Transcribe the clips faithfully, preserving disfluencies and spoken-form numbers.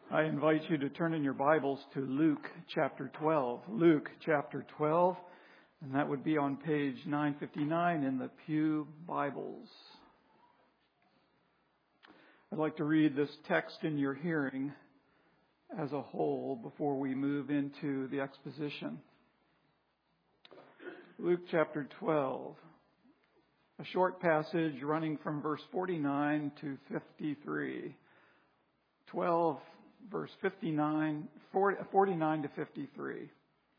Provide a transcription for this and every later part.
I invite you to turn in your Bibles to Luke chapter twelve. Luke chapter twelve, and that would be on page nine fifty-nine in the Pew Bibles. I'd like to read this text in your hearing as a whole before we move into the exposition. Luke chapter twelve, a short passage running from verse forty-nine to fifty-three. twelve, verse fifty-nine, forty-nine to fifty-three.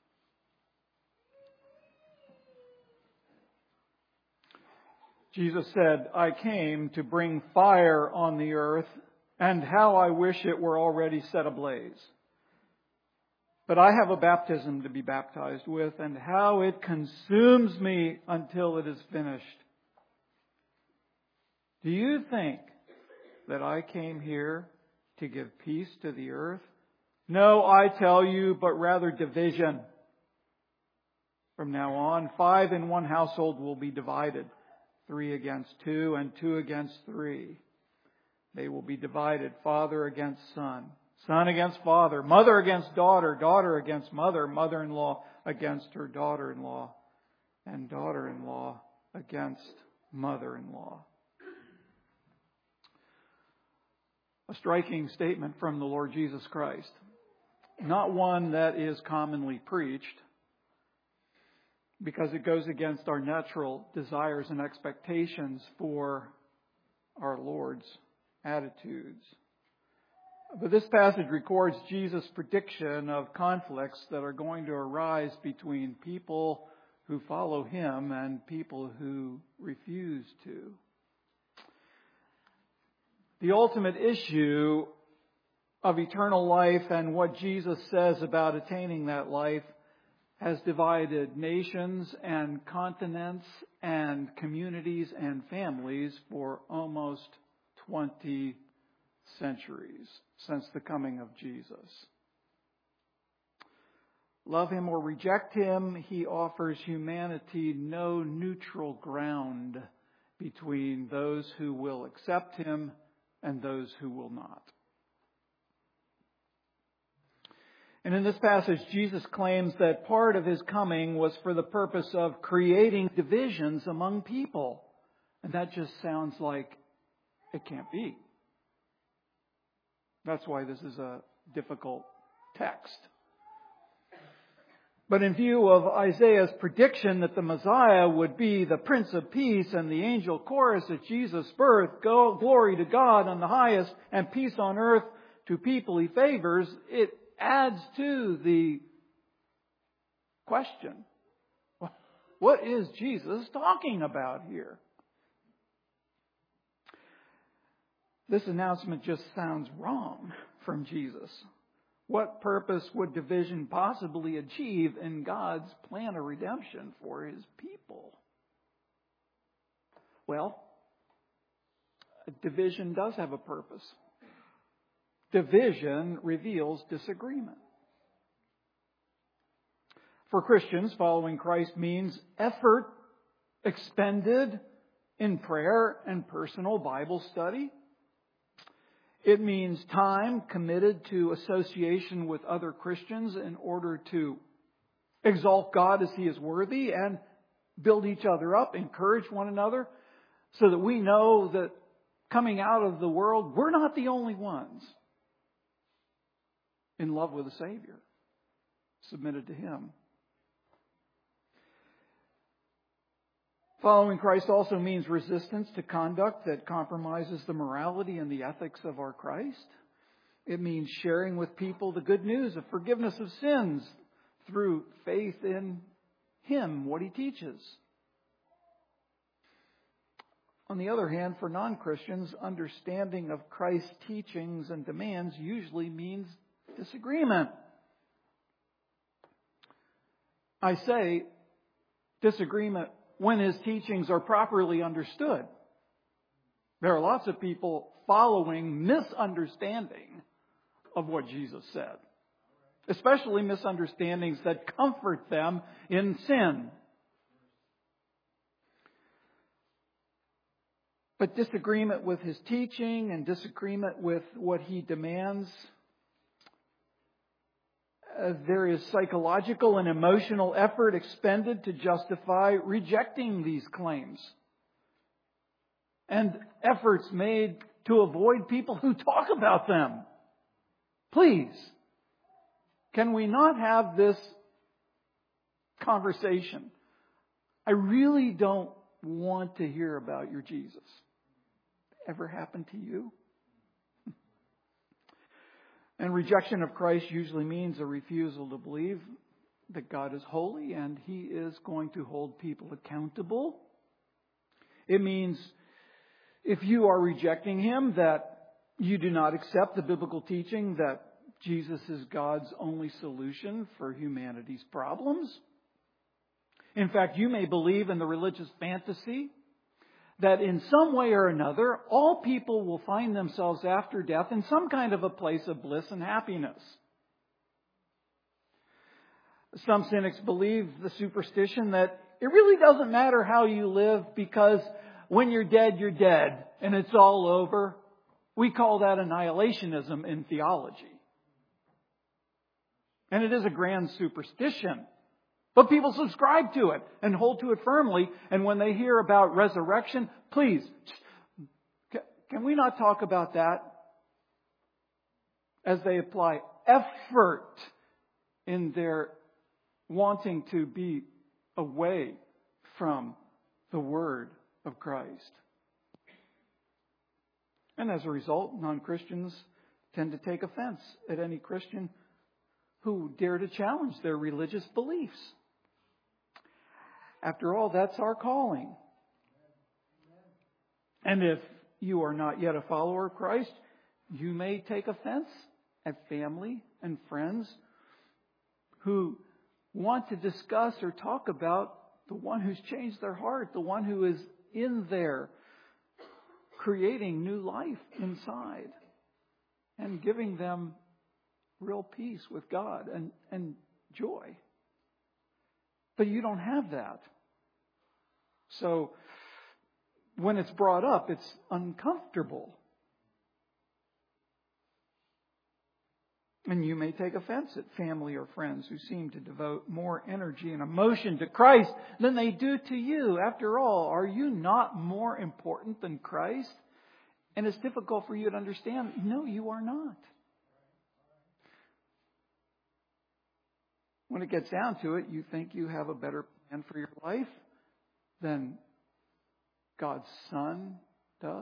Jesus said, "I came to bring fire on the earth, and how I wish it were already set ablaze. But I have a baptism to be baptized with, and how it consumes me until it is finished. Do you think that I came here to give peace to the earth? No, I tell you, but rather division. From now on, five in one household will be divided, three against two and two against three. They will be divided, father against son, son against father, mother against daughter, daughter against mother, mother-in-law against her daughter-in-law, and daughter-in-law against mother-in-law." A striking statement from the Lord Jesus Christ. Not one that is commonly preached, because it goes against our natural desires and expectations for our Lord's attitudes. But this passage records Jesus' prediction of conflicts that are going to arise between people who follow Him and people who refuse to. The ultimate issue of eternal life and what Jesus says about attaining that life has divided nations and continents and communities and families for almost twenty centuries since the coming of Jesus. Love Him or reject Him, He offers humanity no neutral ground between those who will accept Him and those who will not. And in this passage, Jesus claims that part of His coming was for the purpose of creating divisions among people. And that just sounds like it can't be. That's why this is a difficult text. But in view of Isaiah's prediction that the Messiah would be the Prince of Peace and the angel chorus at Jesus' birth, "Go, glory to God on the highest and peace on earth to people He favors," it adds to the question, what is Jesus talking about here? This announcement just sounds wrong from Jesus. What purpose would division possibly achieve in God's plan of redemption for His people? Well, division does have a purpose. Division reveals disagreement. For Christians, following Christ means effort expended in prayer and personal Bible study. It means time committed to association with other Christians in order to exalt God as He is worthy and build each other up, encourage one another, so that we know that coming out of the world, we're not the only ones in love with the Savior, submitted to Him. Following Christ also means resistance to conduct that compromises the morality and the ethics of our Christ. It means sharing with people the good news of forgiveness of sins through faith in Him, what He teaches. On the other hand, for non-Christians, understanding of Christ's teachings and demands usually means disagreement. I say disagreement when His teachings are properly understood. There are lots of people following misunderstanding of what Jesus said, especially misunderstandings that comfort them in sin. But disagreement with His teaching and disagreement with what He demands uh, there is psychological and emotional effort expended to justify rejecting these claims. And efforts made to avoid people who talk about them. Please, can we not have this conversation? I really don't want to hear about your Jesus. Ever happened to you? And rejection of Christ usually means a refusal to believe that God is holy and He is going to hold people accountable. It means if you are rejecting Him, that you do not accept the biblical teaching that Jesus is God's only solution for humanity's problems. In fact, you may believe in the religious fantasy that in some way or another, all people will find themselves after death in some kind of a place of bliss and happiness. Some cynics believe the superstition that it really doesn't matter how you live because when you're dead, you're dead and it's all over. We call that annihilationism in theology. And it is a grand superstition. But people subscribe to it and hold to it firmly. And when they hear about resurrection, please, can we not talk about that as they apply effort in their wanting to be away from the Word of Christ? And as a result, non-Christians tend to take offense at any Christian who dare to challenge their religious beliefs. After all, that's our calling. And if you are not yet a follower of Christ, you may take offense at family and friends who want to discuss or talk about the one who's changed their heart, the one who is in there creating new life inside and giving them real peace with God and, and joy. But you don't have that. So when it's brought up, it's uncomfortable. And you may take offense at family or friends who seem to devote more energy and emotion to Christ than they do to you. After all, are you not more important than Christ? And it's difficult for you to understand. No, you are not. When it gets down to it, you think you have a better plan for your life than God's Son does.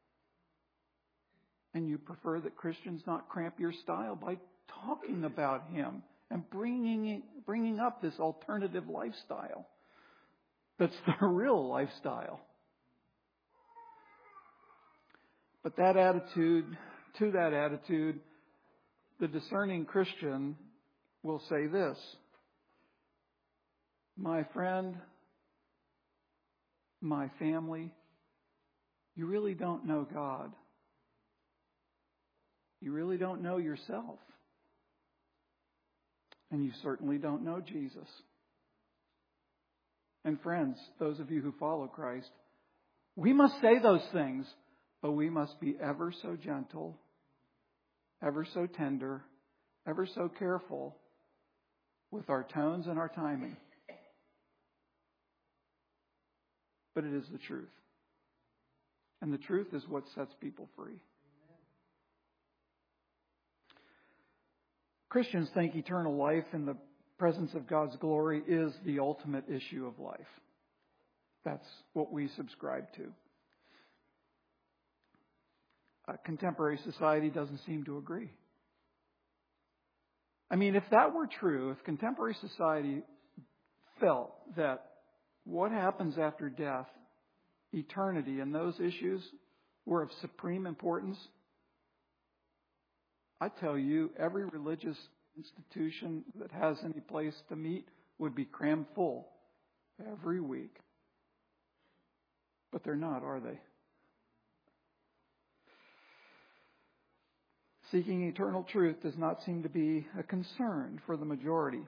And you prefer that Christians not cramp your style by talking about Him and bringing, bringing up this alternative lifestyle that's the real lifestyle. But that attitude, to that attitude, the discerning Christian will say this: my friend, my family, you really don't know God. You really don't know yourself. And you certainly don't know Jesus. And friends, those of you who follow Christ, we must say those things, but we must be ever so gentle, ever so tender, ever so careful with our tones and our timing. But it is the truth. And the truth is what sets people free. Christians think eternal life in the presence of God's glory is the ultimate issue of life. That's what we subscribe to. Uh, contemporary society doesn't seem to agree. I mean, if that were true, if contemporary society felt that what happens after death, eternity, and those issues were of supreme importance, I tell you, every religious institution that has any place to meet would be crammed full every week. But they're not, are they? Seeking eternal truth does not seem to be a concern for the majority.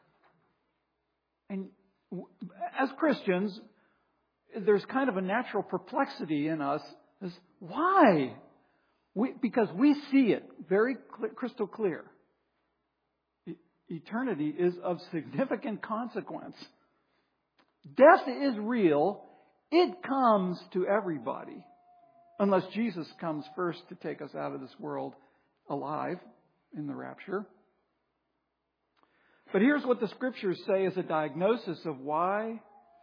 And as Christians, there's kind of a natural perplexity in us. Is why? We, because we see it very cl- crystal clear. eternity is of significant consequence. Death is real. It comes to everybody. Unless Jesus comes first to take us out of this world alive in the rapture. But here's what the Scriptures say as a diagnosis of why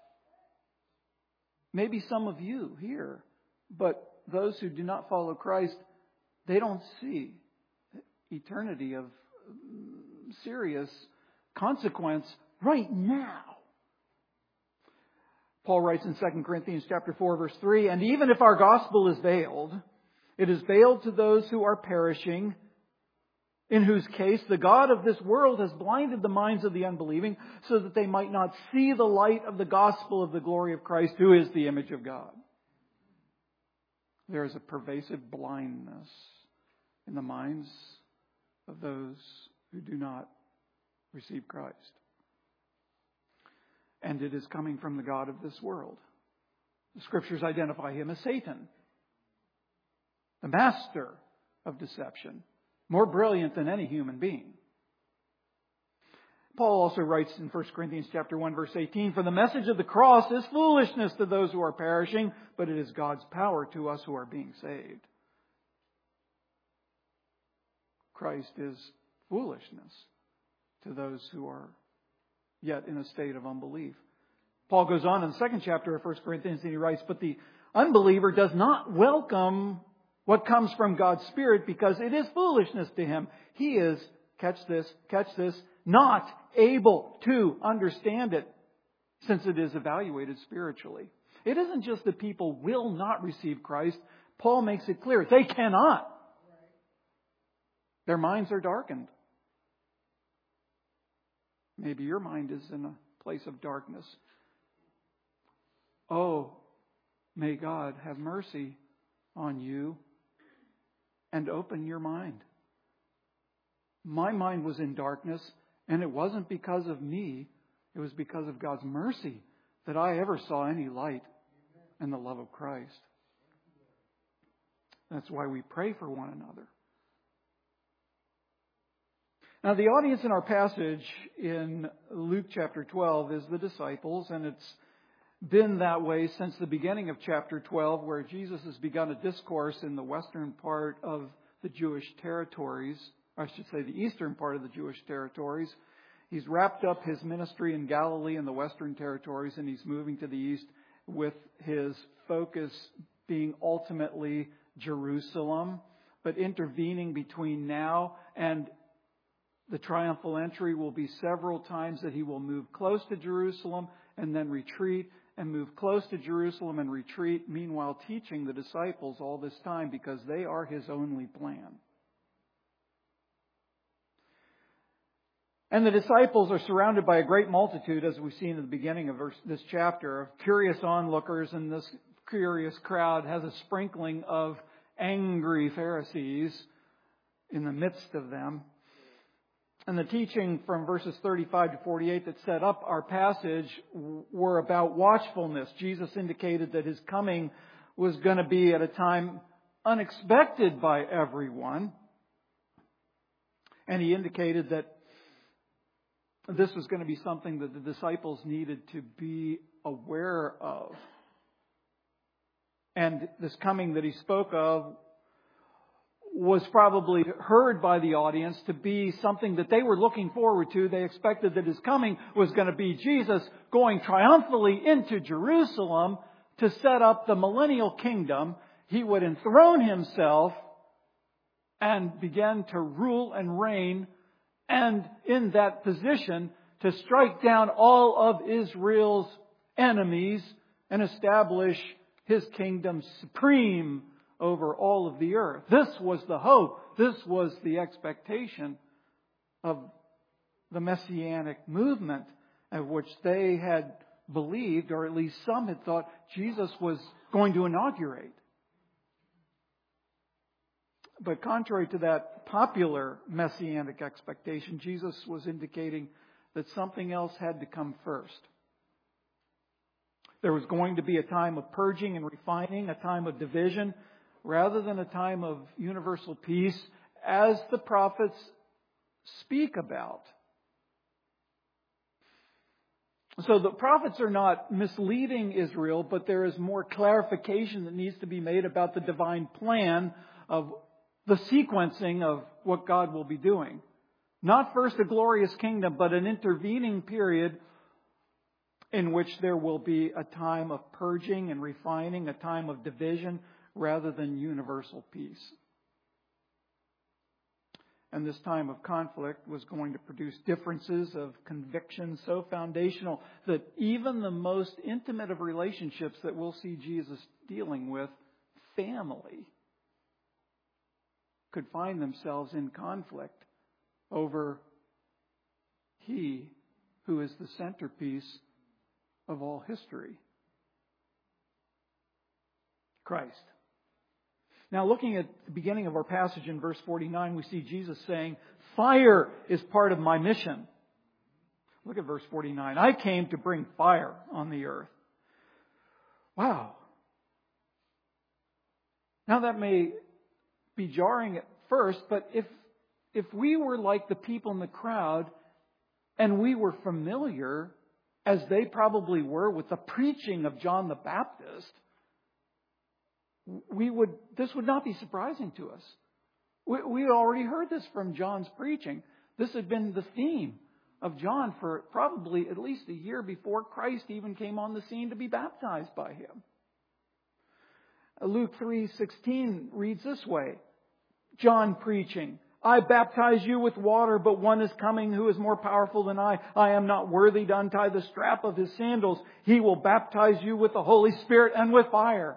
maybe some of you here, but those who do not follow Christ, they don't see eternity of serious consequence right now. Paul writes in Second Corinthians chapter four, verse three, and even if our gospel is veiled, it is veiled to those who are perishing, in whose case the God of this world has blinded the minds of the unbelieving, so that they might not see the light of the gospel of the glory of Christ, who is the image of God. There is a pervasive blindness in the minds of those who do not receive Christ. And it is coming from the God of this world. The Scriptures identify him as Satan, the master of deception, more brilliant than any human being. Paul also writes in First Corinthians chapter one, verse eighteen, for the message of the cross is foolishness to those who are perishing, but it is God's power to us who are being saved. Christ is foolishness to those who are yet in a state of unbelief. Paul goes on in the second chapter of First Corinthians and he writes, but the unbeliever does not welcome what comes from God's Spirit because it is foolishness to him. He is, catch this, catch this, not able to understand it since it is evaluated spiritually. It isn't just that people will not receive Christ. Paul makes it clear they cannot. Their minds are darkened. Maybe your mind is in a place of darkness. Oh, may God have mercy on you and open your mind. My mind was in darkness, and it wasn't because of me. It was because of God's mercy that I ever saw any light in the love of Christ. That's why we pray for one another. Now, the audience in our passage in Luke chapter twelve is the disciples, and it's been that way since the beginning of chapter twelve, where Jesus has begun a discourse in the western part of the Jewish territories, or I should say the eastern part of the Jewish territories. He's wrapped up his ministry in Galilee and the western territories, and he's moving to the east with his focus being ultimately Jerusalem, but intervening between now and the triumphal entry will be several times that he will move close to Jerusalem and then retreat and move close to Jerusalem and retreat, meanwhile teaching the disciples all this time because they are his only plan. And the disciples are surrounded by a great multitude, as we've seen at the beginning of this chapter, of curious onlookers, and this curious crowd has a sprinkling of angry Pharisees in the midst of them. And the teaching from verses thirty-five to forty-eight that set up our passage were about watchfulness. Jesus indicated that his coming was going to be at a time unexpected by everyone. And he indicated that this was going to be something that the disciples needed to be aware of. And this coming that he spoke of was probably heard by the audience to be something that they were looking forward to. They expected that his coming was going to be Jesus going triumphantly into Jerusalem to set up the millennial kingdom. He would enthrone himself and begin to rule and reign, and in that position to strike down all of Israel's enemies and establish his kingdom supreme over all of the earth. This was the hope. This was the expectation of the Messianic movement, of which they had believed, or at least some had thought, Jesus was going to inaugurate. But contrary to that popular Messianic expectation, Jesus was indicating that something else had to come first. There was going to be a time of purging and refining, a time of division, rather than a time of universal peace, as the prophets speak about. So the prophets are not misleading Israel, but there is more clarification that needs to be made about the divine plan of the sequencing of what God will be doing. Not first a glorious kingdom, but an intervening period in which there will be a time of purging and refining, a time of division rather than universal peace. And this time of conflict was going to produce differences of conviction so foundational that even the most intimate of relationships that we'll see Jesus dealing with, family, could find themselves in conflict over He who is the centerpiece of all history, Christ. Now, looking at the beginning of our passage in verse forty-nine, we see Jesus saying, "Fire is part of my mission." Look at verse forty-nine. "I came to bring fire on the earth." Wow. Now, that may be jarring at first, but if if we were like the people in the crowd and we were familiar, as they probably were, with the preaching of John the Baptist, we would this would not be surprising to us. We, we had already heard this from John's preaching. This had been the theme of John for probably at least a year before Christ even came on the scene to be baptized by him. Luke three sixteen reads this way. John preaching, "I baptize you with water, but one is coming who is more powerful than I. I am not worthy to untie the strap of his sandals. He will baptize you with the Holy Spirit and with fire."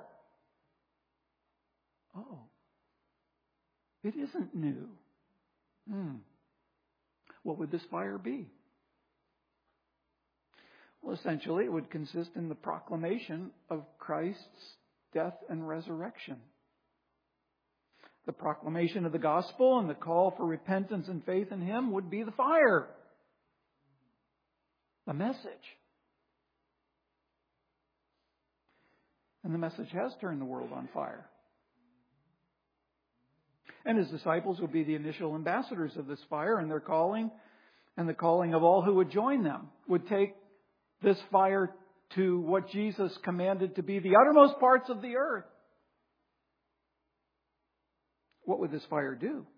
Oh, it isn't new. Hmm. What would this fire be? Well, essentially, it would consist in the proclamation of Christ's death and resurrection. The proclamation of the gospel and the call for repentance and faith in Him would be the fire. The message. And the message has turned the world on fire. And His disciples would be the initial ambassadors of this fire, and their calling and the calling of all who would join them would take this fire to what Jesus commanded to be the uttermost parts of the earth. What would this fire do?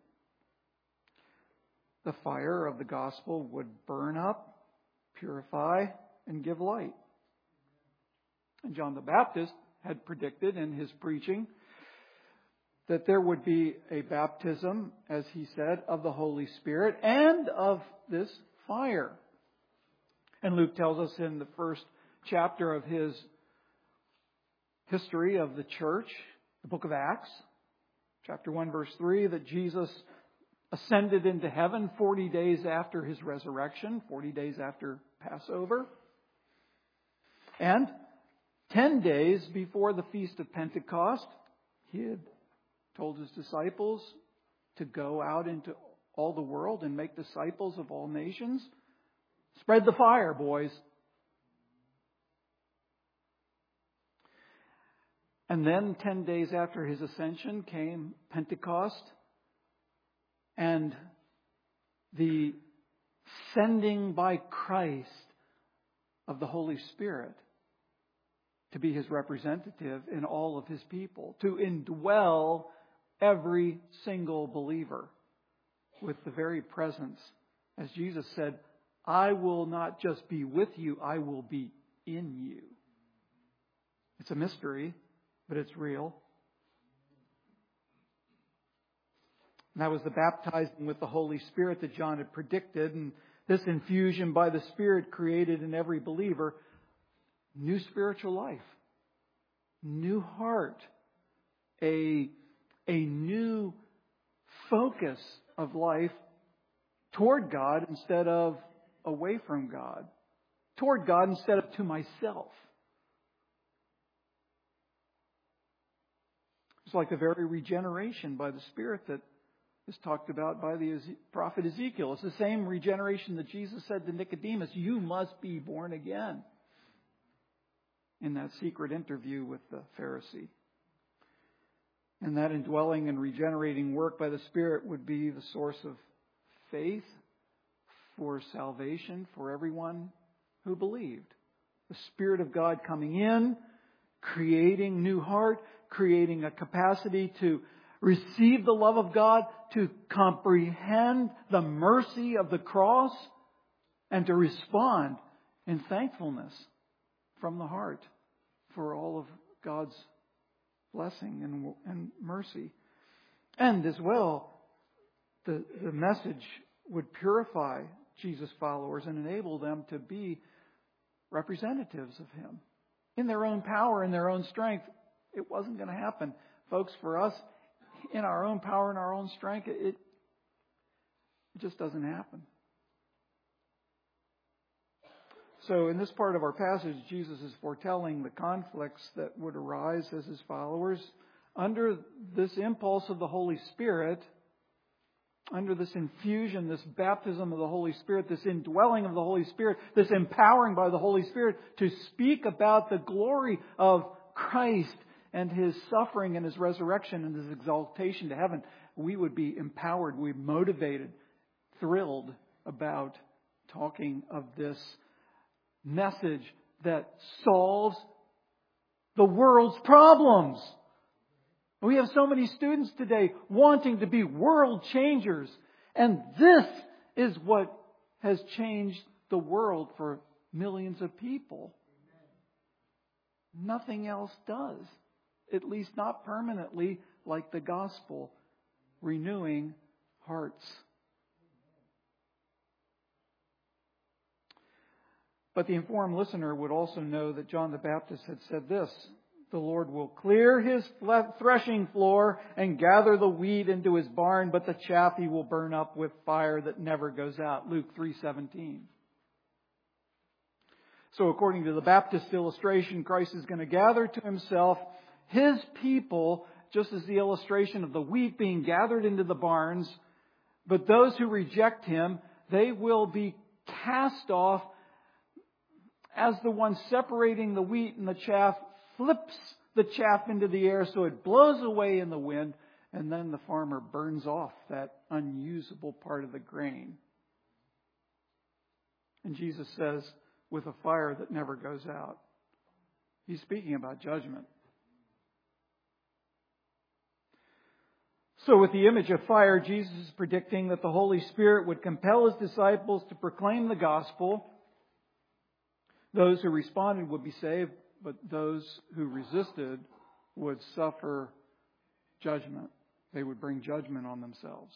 The fire of the gospel would burn up, purify, and give light. And John the Baptist had predicted in his preaching that there would be a baptism, as he said, of the Holy Spirit and of this fire. And Luke tells us in the first chapter of his history of the church, the book of Acts, chapter one, verse three, that Jesus ascended into heaven forty days after His resurrection, forty days after Passover. And ten days before the Feast of Pentecost, He had told His disciples to go out into all the world and make disciples of all nations. Spread the fire, boys. And then ten days after His ascension came Pentecost and the sending by Christ of the Holy Spirit to be His representative in all of His people, to indwell every single believer with the very presence. As Jesus said, "I will not just be with you, I will be in you." It's a mystery, but it's real. And that was the baptizing with the Holy Spirit that John had predicted. And this infusion by the Spirit created in every believer new spiritual life, new heart, a, a new focus of life toward God instead of away from God, toward God instead of to myself. It's like the very regeneration by the Spirit that is talked about by the prophet Ezekiel. It's the same regeneration that Jesus said to Nicodemus, "You must be born again," in that secret interview with the Pharisee. And that indwelling and regenerating work by the Spirit would be the source of faith for salvation for everyone who believed. The Spirit of God coming in, creating new heart, creating a capacity to receive the love of God, to comprehend the mercy of the cross, and to respond in thankfulness from the heart for all of God's blessing and, and mercy. And as well, the, the message would purify Jesus' followers and enable them to be representatives of Him. In their own power, in their own strength, it wasn't going to happen. Folks, for us, in our own power and our own strength, it, it just doesn't happen. So in this part of our passage, Jesus is foretelling the conflicts that would arise as His followers under this impulse of the Holy Spirit, under this infusion, this baptism of the Holy Spirit, this indwelling of the Holy Spirit, this empowering by the Holy Spirit to speak about the glory of Christ and His suffering and His resurrection and His exaltation to heaven. We would be empowered, we'd be motivated, thrilled about talking of this message that solves the world's problems. We have so many students today wanting to be world changers. And this is what has changed the world for millions of people. Nothing else does. At least not permanently, like the gospel, renewing hearts. But the informed listener would also know that John the Baptist had said this: the Lord will clear His threshing floor and gather the wheat into His barn, but the chaff He will burn up with fire that never goes out. Luke three seventeen. So according to the Baptist illustration, Christ is going to gather to Himself His people, just as the illustration of the wheat being gathered into the barns. But those who reject Him, they will be cast off as the one separating the wheat and the chaff flips the chaff into the air so it blows away in the wind, and then the farmer burns off that unusable part of the grain. And Jesus says, with a fire that never goes out. He's speaking about judgment. So with the image of fire, Jesus is predicting that the Holy Spirit would compel His disciples to proclaim the gospel. Those who responded would be saved, but those who resisted would suffer judgment. They would bring judgment on themselves.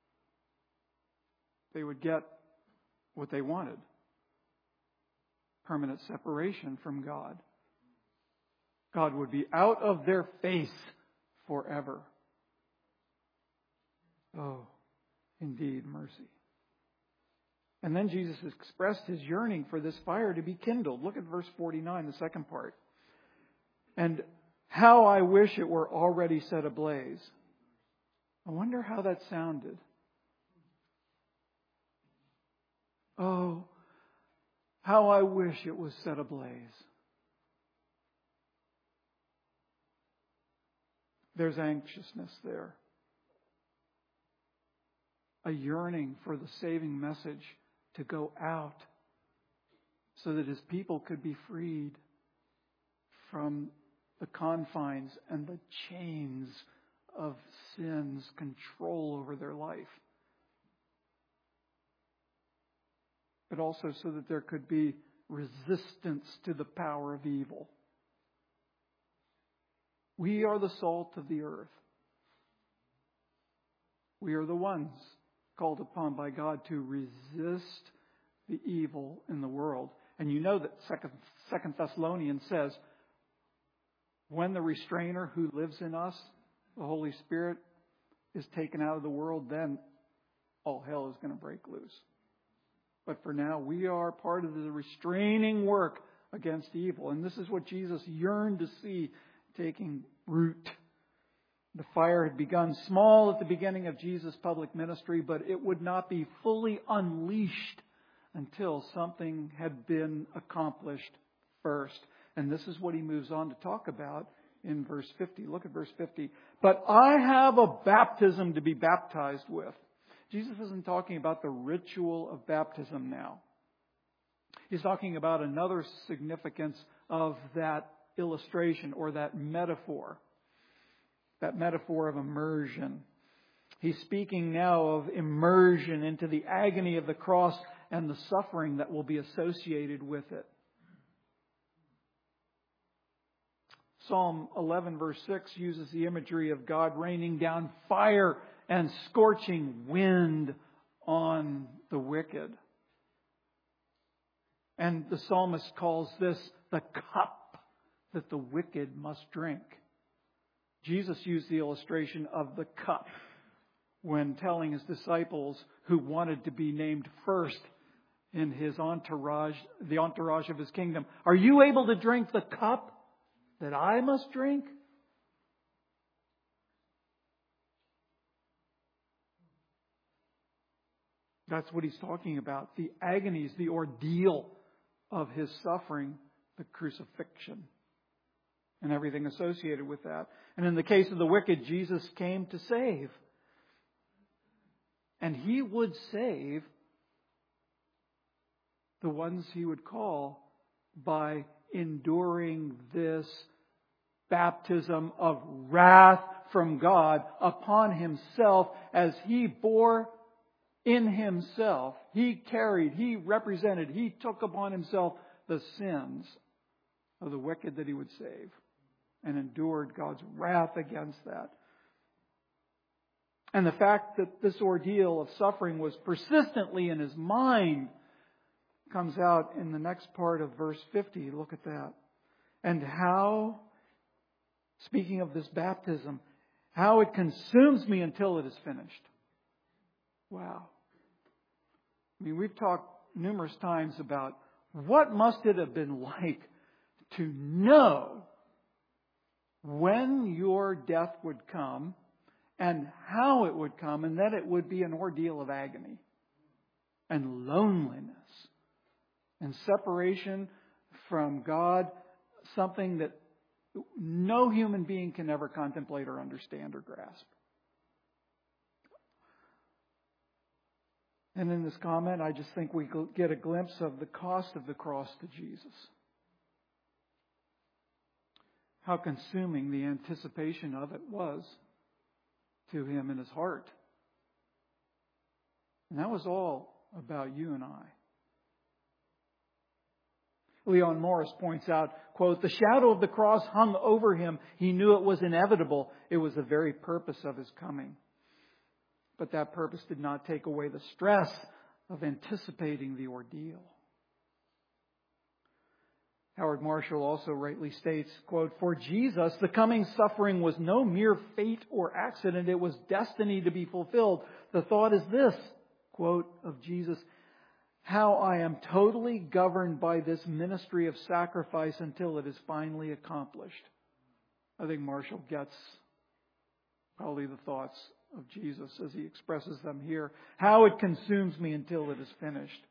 They would get what they wanted: permanent separation from God. God would be out of their face forever. Oh, indeed, mercy. And then Jesus expressed His yearning for this fire to be kindled. Look at verse forty-nine, the second part. And how I wish it were already set ablaze. I wonder how that sounded. Oh, how I wish it was set ablaze. There's anxiousness there. A yearning for the saving message to go out so that His people could be freed from the confines and the chains of sin's control over their life. But also so that there could be resistance to the power of evil. We are the salt of the earth. We are the ones called upon by God to resist the evil in the world. And you know that Second, Second Thessalonians says, when the restrainer who lives in us, the Holy Spirit, is taken out of the world, then all hell is going to break loose. But for now, we are part of the restraining work against evil. And this is what Jesus yearned to see taking root. The fire had begun small at the beginning of Jesus' public ministry, but it would not be fully unleashed until something had been accomplished first. And this is what He moves on to talk about in verse fifty. Look at verse fifty. But I have a baptism to be baptized with. Jesus isn't talking about the ritual of baptism now. He's talking about another significance of that illustration or that metaphor. That metaphor of immersion. He's speaking now of immersion into the agony of the cross and the suffering that will be associated with it. Psalm eleven verse six uses the imagery of God raining down fire and scorching wind on the wicked. And the psalmist calls this the cup that the wicked must drink. Jesus used the illustration of the cup when telling His disciples who wanted to be named first in His entourage, the entourage of His kingdom, "Are you able to drink the cup that I must drink?" That's what He's talking about. The agonies, the ordeal of His suffering, the crucifixion, and everything associated with that. And in the case of the wicked, Jesus came to save. And He would save the ones He would call by enduring this baptism of wrath from God upon Himself, as He bore in Himself, He carried, He represented, He took upon Himself the sins of the wicked that He would save, and endured God's wrath against that. And the fact that this ordeal of suffering was persistently in His mind comes out in the next part of verse fifty. Look at that. And how, speaking of this baptism, how it consumes me until it is finished. Wow. I mean, we've talked numerous times about what must it have been like to know when your death would come and how it would come, and that it would be an ordeal of agony and loneliness and separation from God, something that no human being can ever contemplate or understand or grasp. And in this comment, I just think we get a glimpse of the cost of the cross to Jesus. How consuming the anticipation of it was to Him in His heart. And that was all about you and I. Leon Morris points out, quote, "The shadow of the cross hung over Him. He knew it was inevitable. It was the very purpose of His coming. But that purpose did not take away the stress of anticipating the ordeal." Howard Marshall also rightly states, quote, "For Jesus, the coming suffering was no mere fate or accident. It was destiny to be fulfilled. The thought is this," quote, of Jesus, "how I am totally governed by this ministry of sacrifice until it is finally accomplished." I think Marshall gets probably the thoughts of Jesus as He expresses them here. How it consumes me until it is finished.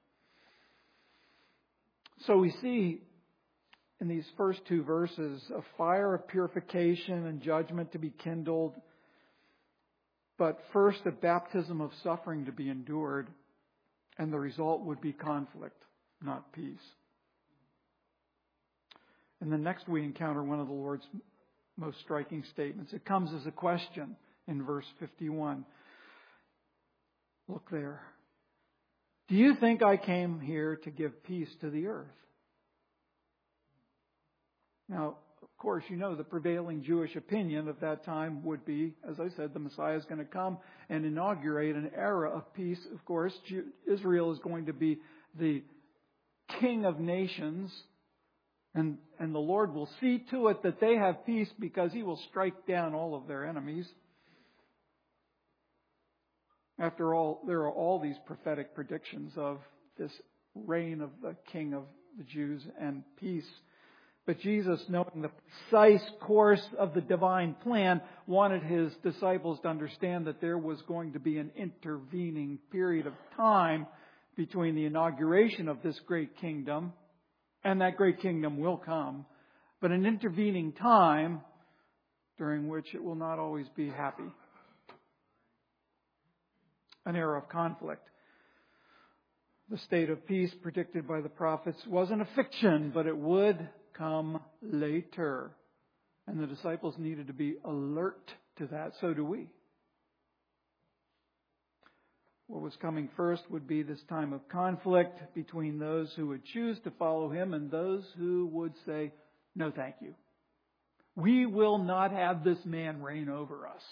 So we see in these first two verses a fire of purification and judgment to be kindled, but first a baptism of suffering to be endured, and the result would be conflict, not peace. And then next we encounter one of the Lord's most striking statements. It comes as a question in verse fifty-one. Look there. "Do you think I came here to give peace to the earth?" Now, of course, you know the prevailing Jewish opinion of that time would be, as I said, the Messiah is going to come and inaugurate an era of peace. Of course, Israel is going to be the king of nations, and, and the Lord will see to it that they have peace because He will strike down all of their enemies. After all, there are all these prophetic predictions of this reign of the King of the Jews and peace. But Jesus, knowing the precise course of the divine plan, wanted His disciples to understand that there was going to be an intervening period of time between the inauguration of this great kingdom, and that great kingdom will come, but an intervening time during which it will not always be happy. An era of conflict. The state of peace predicted by the prophets wasn't a fiction, but it would come later. And the disciples needed to be alert to that. So do we. What was coming first would be this time of conflict between those who would choose to follow Him and those who would say, no, thank you. We will not have this man reign over us.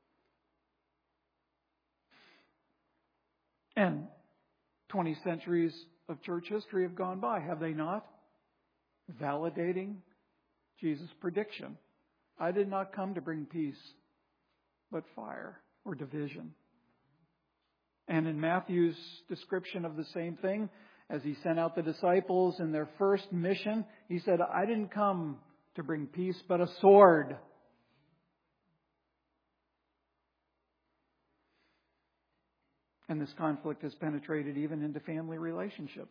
And twenty centuries of church history have gone by, have they not? Validating Jesus' prediction. I did not come to bring peace, but fire or division. And in Matthew's description of the same thing, as He sent out the disciples in their first mission, He said, I didn't come to bring peace, but a sword. And this conflict has penetrated even into family relationships.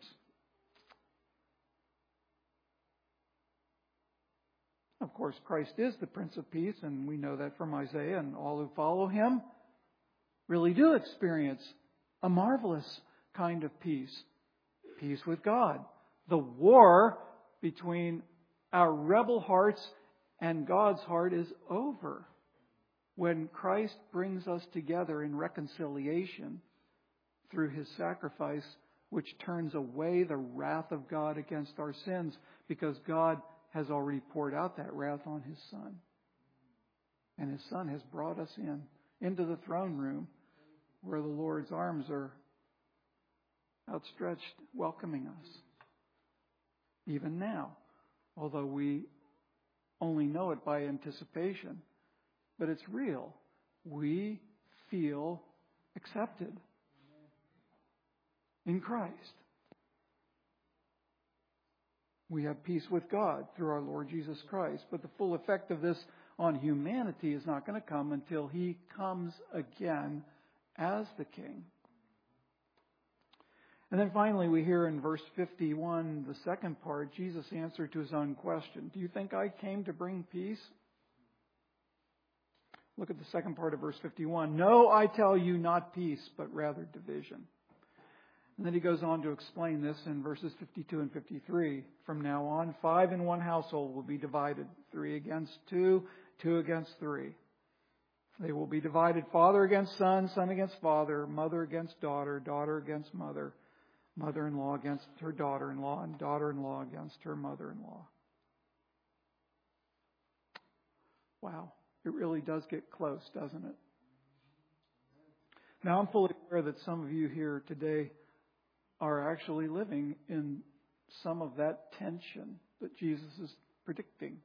Of course, Christ is the Prince of Peace, and we know that from Isaiah, and all who follow Him really do experience a marvelous kind of peace. Peace with God. The war between our rebel hearts and God's heart is over when Christ brings us together in reconciliation through His sacrifice, which turns away the wrath of God against our sins, because God has already poured out that wrath on His Son. And His Son has brought us in, into the throne room where the Lord's arms are outstretched, welcoming us. Even now, although we only know it by anticipation, but it's real. We feel accepted in Christ. We have peace with God through our Lord Jesus Christ. But the full effect of this on humanity is not going to come until He comes again as the King. And then finally we hear in verse fifty-one, the second part, Jesus answered to His own question. Do you think I came to bring peace? Look at the second part of verse fifty-one. No, I tell you, not peace, but rather division. And then He goes on to explain this in verses fifty-two and fifty-three. From now on, five in one household will be divided. Three against two, two against three. They will be divided, father against son, son against father, mother against daughter, daughter against mother, mother-in-law against her daughter-in-law, and daughter-in-law against her mother-in-law. Wow, it really does get close, doesn't it? Now, I'm fully aware that some of you here today are actually living in some of that tension that Jesus is predicting.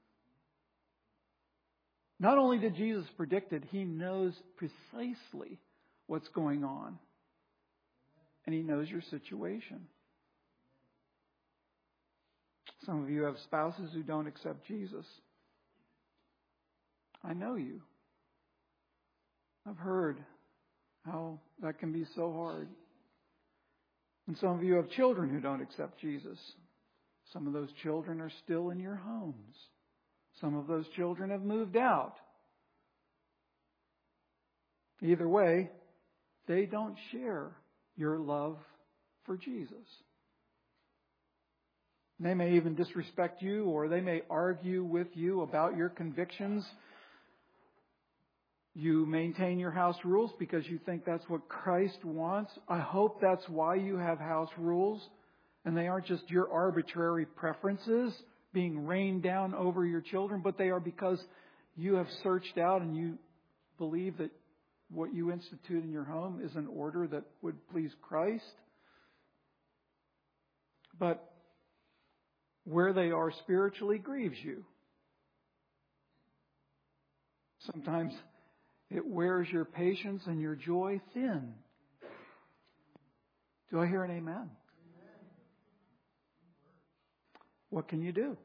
Not only did Jesus predict it, He knows precisely what's going on. And He knows your situation. Some of you have spouses who don't accept Jesus. I know you. I've heard how that can be so hard. And some of you have children who don't accept Jesus. Some of those children are still in your homes. Some of those children have moved out. Either way, they don't share your love for Jesus. They may even disrespect you, or they may argue with you about your convictions. You maintain your house rules because you think that's what Christ wants. I hope that's why you have house rules, and they aren't just your arbitrary preferences being rained down over your children, but they are because you have searched out and you believe that what you institute in your home is an order that would please Christ. But where they are spiritually grieves you. Sometimes it wears your patience and your joy thin. Do I hear an amen? Amen. What can you do?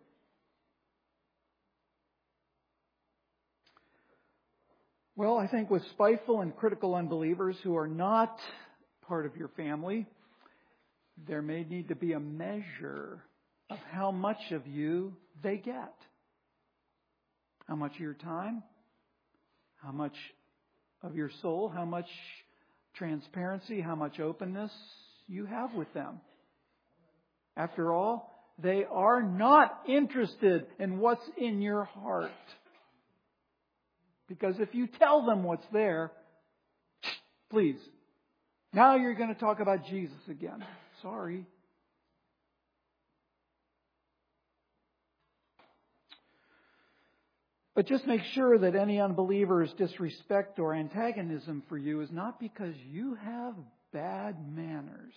Well, I think with spiteful and critical unbelievers who are not part of your family, there may need to be a measure of how much of you they get. How much of your time? How much of your soul? How much transparency? How much openness you have with them. After all, they are not interested in what's in your heart. Because if you tell them what's there, please, now you're going to talk about Jesus again. Sorry. But just make sure that any unbeliever's disrespect or antagonism for you is not because you have bad manners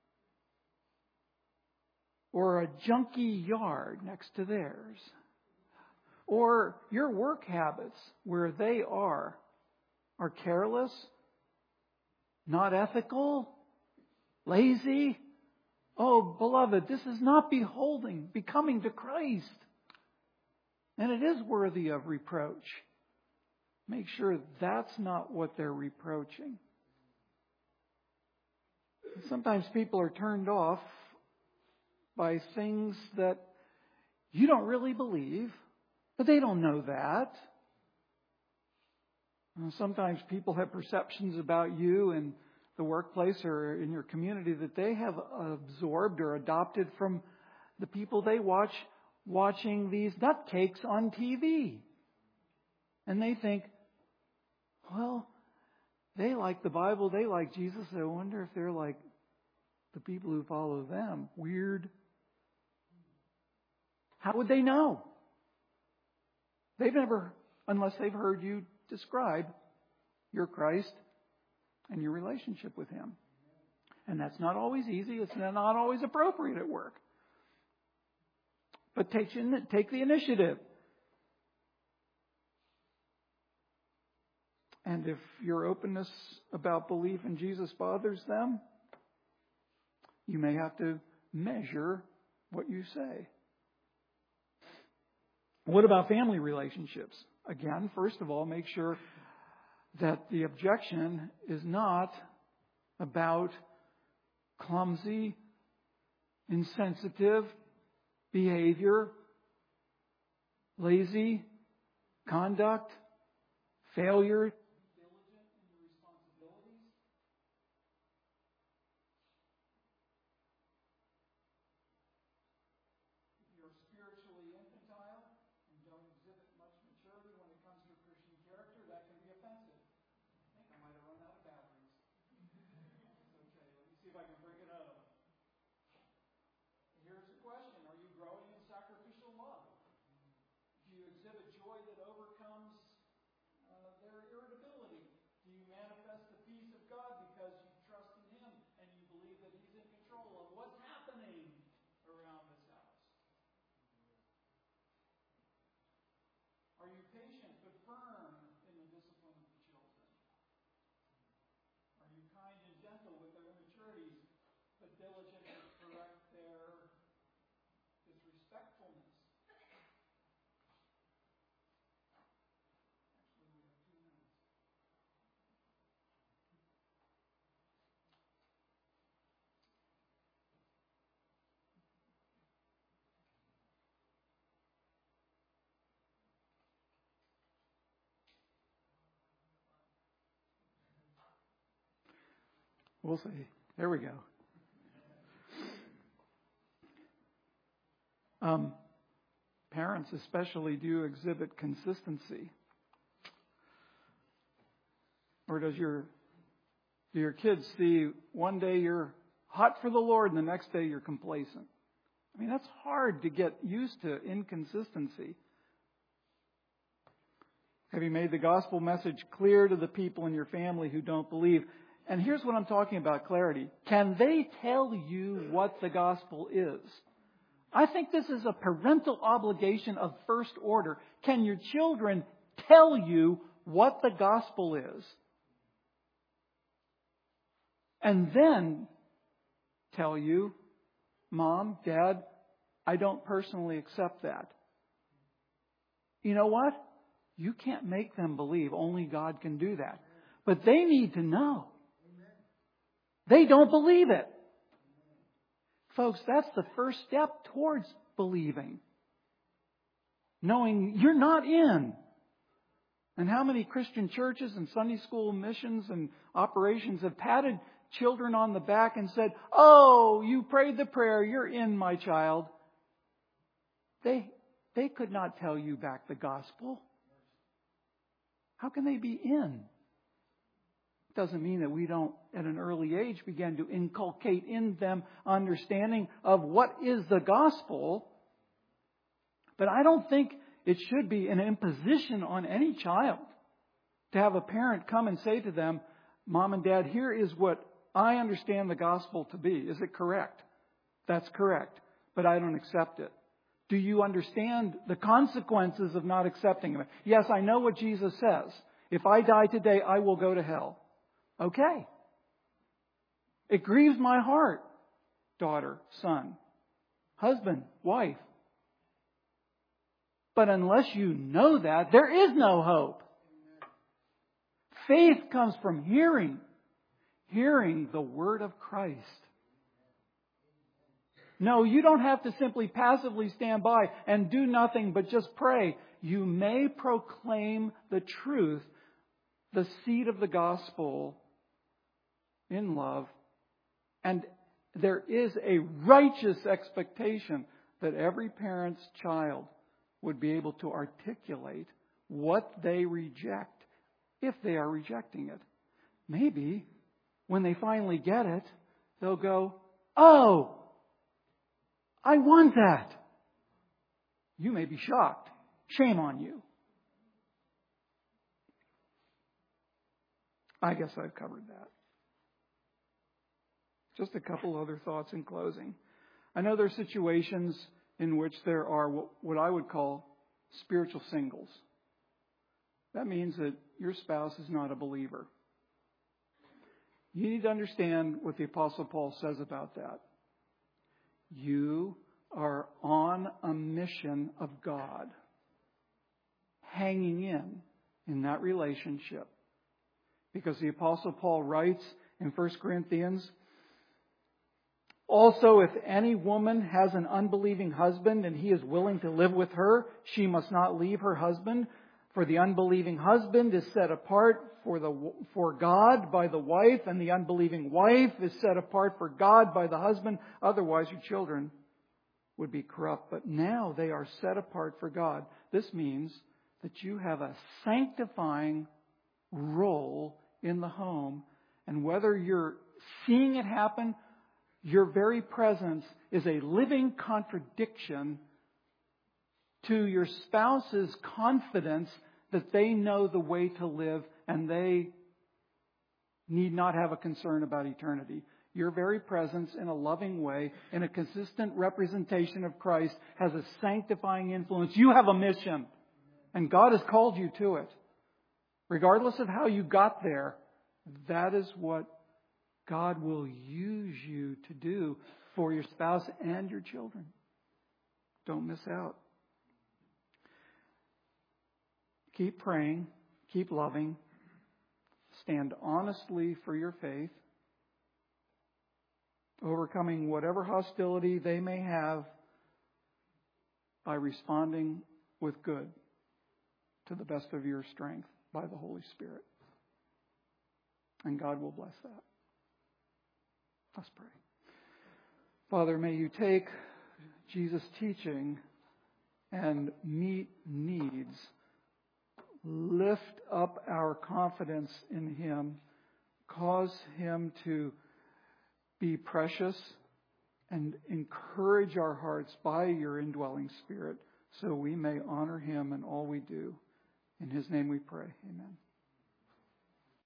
or a junky yard next to theirs or your work habits where they are are careless, not ethical, lazy. Oh, beloved, this is not beholding, becoming to Christ. And it is worthy of reproach. Make sure that's not what they're reproaching. Sometimes people are turned off by things that you don't really believe, but they don't know that. Sometimes people have perceptions about you in the workplace or in your community that they have absorbed or adopted from the people they watch watching these nutcakes on T V. And they think, well, they like the Bible, they like Jesus. I wonder if they're like the people who follow them. Weird. How would they know? They've never, unless they've heard you describe your Christ and your relationship with Him. And that's not always easy. It's not always appropriate at work. But take, take the initiative. And if your openness about belief in Jesus bothers them, you may have to measure what you say. What about family relationships? Again, first of all, make sure that the objection is not about clumsy, insensitive behavior, lazy conduct, failure, diligent in your responsibilities. If you're spiritually infantile and don't exhibit much maturity when it comes to Christian character, that can be offensive. I think I might have run out of batteries. Okay, let me see if I can bring it up. Here's the question. Are you growing in sacrificial love? Do you exhibit joy that overcomes uh, their irritability? Do you manifest the peace of God because you trust in Him and you believe that He's in control of what's happening around this house? Are you patient but firm in the discipline of the children? Are you kind and gentle with their immaturities but diligent to correct their disrespectfulness? Actually, we have two minutes. We'll see. There we go. Um, parents especially do exhibit consistency. Or does your do your kids see one day you're hot for the Lord and the next day you're complacent? I mean, that's hard to get used to, inconsistency. Have you made the gospel message clear to the people in your family who don't believe? And here's what I'm talking about, clarity. Can they tell you what the gospel is? I think this is a parental obligation of first order. Can your children tell you what the gospel is? And then tell you, Mom, Dad, I don't personally accept that. You know what? You can't make them believe. Only God can do that. But they need to know. They don't believe it. Folks, that's the first step towards believing. Knowing you're not in. And how many Christian churches and Sunday school missions and operations have patted children on the back and said, "Oh, you prayed the prayer. You're in, my child." They, they could not tell you back the gospel. How can they be in? Doesn't mean that we don't, at an early age, begin to inculcate in them understanding of what is the gospel. But I don't think it should be an imposition on any child to have a parent come and say to them, "Mom and Dad, here is what I understand the gospel to be. Is it correct?" "That's correct, but I don't accept it." "Do you understand the consequences of not accepting it?" "Yes, I know what Jesus says. If I die today, I will go to hell." Okay. It grieves my heart, daughter, son, husband, wife. But unless you know that, there is no hope. Faith comes from hearing, hearing the word of Christ. No, you don't have to simply passively stand by and do nothing but just pray. You may proclaim the truth, the seed of the gospel, in love. And there is a righteous expectation that every parent's child would be able to articulate what they reject if they are rejecting it. Maybe when they finally get it, they'll go, "Oh, I want that." You may be shocked. Shame on you. I guess I've covered that. Just a couple other thoughts in closing. I know there are situations in which there are what I would call spiritual singles. That means that your spouse is not a believer. You need to understand what the Apostle Paul says about that. You are on a mission of God, hanging in in that relationship. Because the Apostle Paul writes in First Corinthians, "Also, if any woman has an unbelieving husband and he is willing to live with her, she must not leave her husband. For the unbelieving husband is set apart for the for God by the wife, and the unbelieving wife is set apart for God by the husband. Otherwise, your children would be corrupt. But now they are set apart for God." This means that you have a sanctifying role in the home. And whether you're seeing it happen, your very presence is a living contradiction to your spouse's confidence that they know the way to live and they need not have a concern about eternity. Your very presence in a loving way, in a consistent representation of Christ, has a sanctifying influence. You have a mission, and God has called you to it. Regardless of how you got there, that is what God will use you to do for your spouse and your children. Don't miss out. Keep praying. Keep loving. Stand honestly for your faith. Overcoming whatever hostility they may have by responding with good to the best of your strength by the Holy Spirit. And God will bless that. Let's pray. Father, may you take Jesus' teaching and meet needs. Lift up our confidence in Him. Cause Him to be precious and encourage our hearts by your indwelling Spirit so we may honor Him in all we do. In His name we pray. Amen.